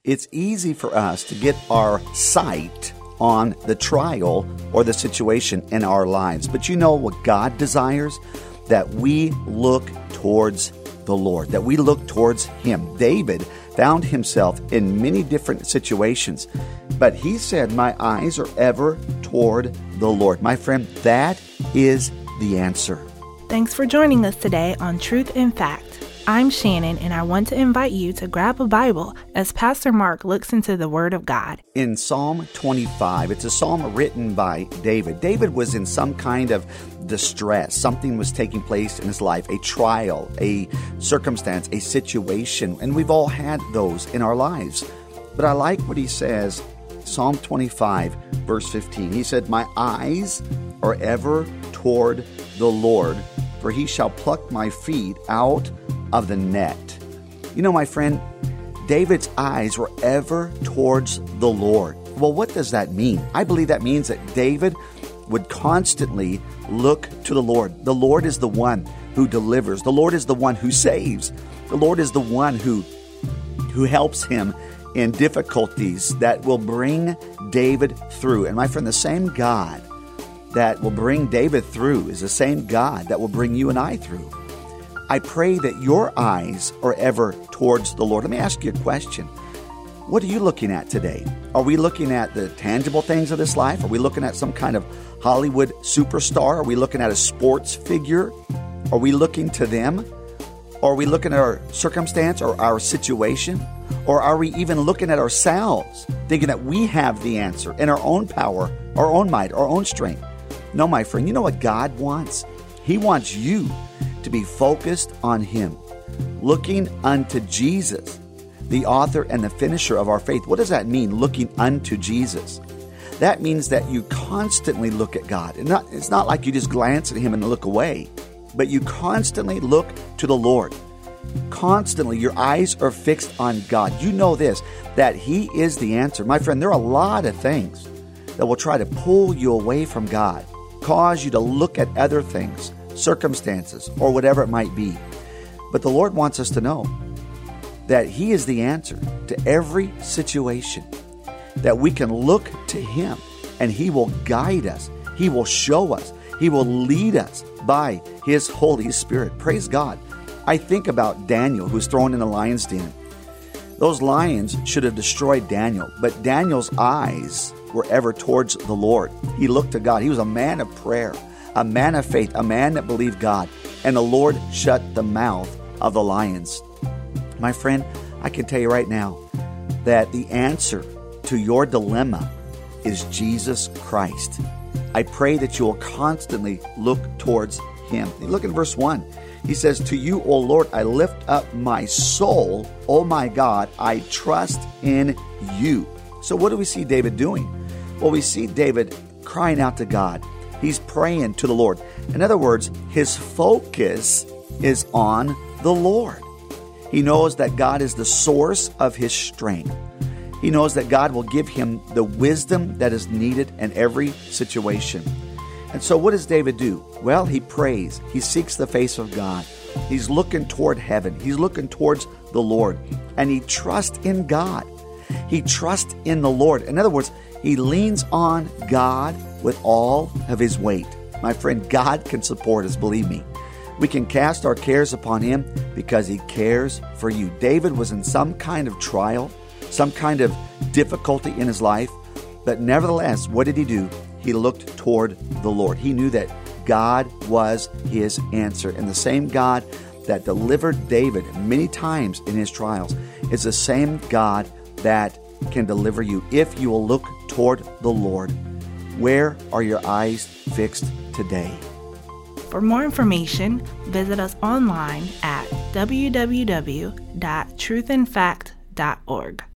It's easy for us to get our sight on the trial or the situation in our lives. But you know what God desires? That we look towards the Lord, that we look towards Him. David found himself in many different situations, but he said, "My eyes are ever toward the Lord." My friend, that is the answer. Thanks for joining us today on Truth in Fact. I'm Shannon, and I want to invite you to grab a Bible as Pastor Mark looks into the Word of God. In Psalm 25, it's a psalm written by David. David was in some kind of distress. Something was taking place in his life, a trial, a circumstance, a situation, and we've all had those in our lives. But I like what he says, Psalm 25, verse 15. He said, "My eyes are ever toward the Lord, for He shall pluck my feet out of the net." You know, my friend, David's eyes were ever towards the Lord. Well, what does that mean? I believe that means that David would constantly look to the Lord. The Lord is the one who delivers. The Lord is the one who saves. The Lord is the one who helps him in difficulties that will bring David through. And my friend, the same God that will bring David through is the same God that will bring you and I through. I pray that your eyes are ever towards the Lord. Let me ask you a question. What are you looking at today? Are we looking at the tangible things of this life? Are we looking at some kind of Hollywood superstar? Are we looking at a sports figure? Are we looking to them? Or are we looking at our circumstance or our situation? Or are we even looking at ourselves, thinking that we have the answer in our own power, our own might, our own strength? No, my friend, you know what God wants? He wants you to be focused on Him, looking unto Jesus, the author and the finisher of our faith. What does that mean, looking unto Jesus? That means that you constantly look at God. And it's not like you just glance at Him and look away, but you constantly look to the Lord. Constantly, your eyes are fixed on God. You know this, that He is the answer. My friend, there are a lot of things that will try to pull you away from God, cause you to look at other things, circumstances, or whatever it might be. But the Lord wants us to know that He is the answer to every situation, that we can look to Him and He will guide us. He will show us. He will lead us by His Holy Spirit. Praise God. I think about Daniel, who's thrown in the lion's den. Those lions should have destroyed Daniel, but Daniel's eyes were ever towards the Lord. He looked to God. He was a man of prayer, a man of faith, a man that believed God, and the Lord shut the mouth of the lions. My friend, I can tell you right now that the answer to your dilemma is Jesus Christ. I pray that you will constantly look towards Him. Look at verse 1. He says, "To you, O Lord, I lift up my soul. O my God, I trust in you." So what do we see David doing? Well, we see David crying out to God. He's praying to the Lord. In other words, his focus is on the Lord. He knows that God is the source of his strength. He knows that God will give him the wisdom that is needed in every situation. And so what does David do? Well, he prays. He seeks the face of God. He's looking toward heaven. He's looking towards the Lord. And he trusts in God. He trusts in the Lord. In other words, he leans on God with all of his weight. My friend, God can support us, believe me. We can cast our cares upon Him because He cares for you. David was in some kind of trial, some kind of difficulty in his life, but nevertheless, what did he do? He looked toward the Lord. He knew that God was his answer. And the same God that delivered David many times in his trials is the same God that can deliver you if you will look toward the Lord. Where are your eyes fixed today? For more information, visit us online at www.truthinfact.org.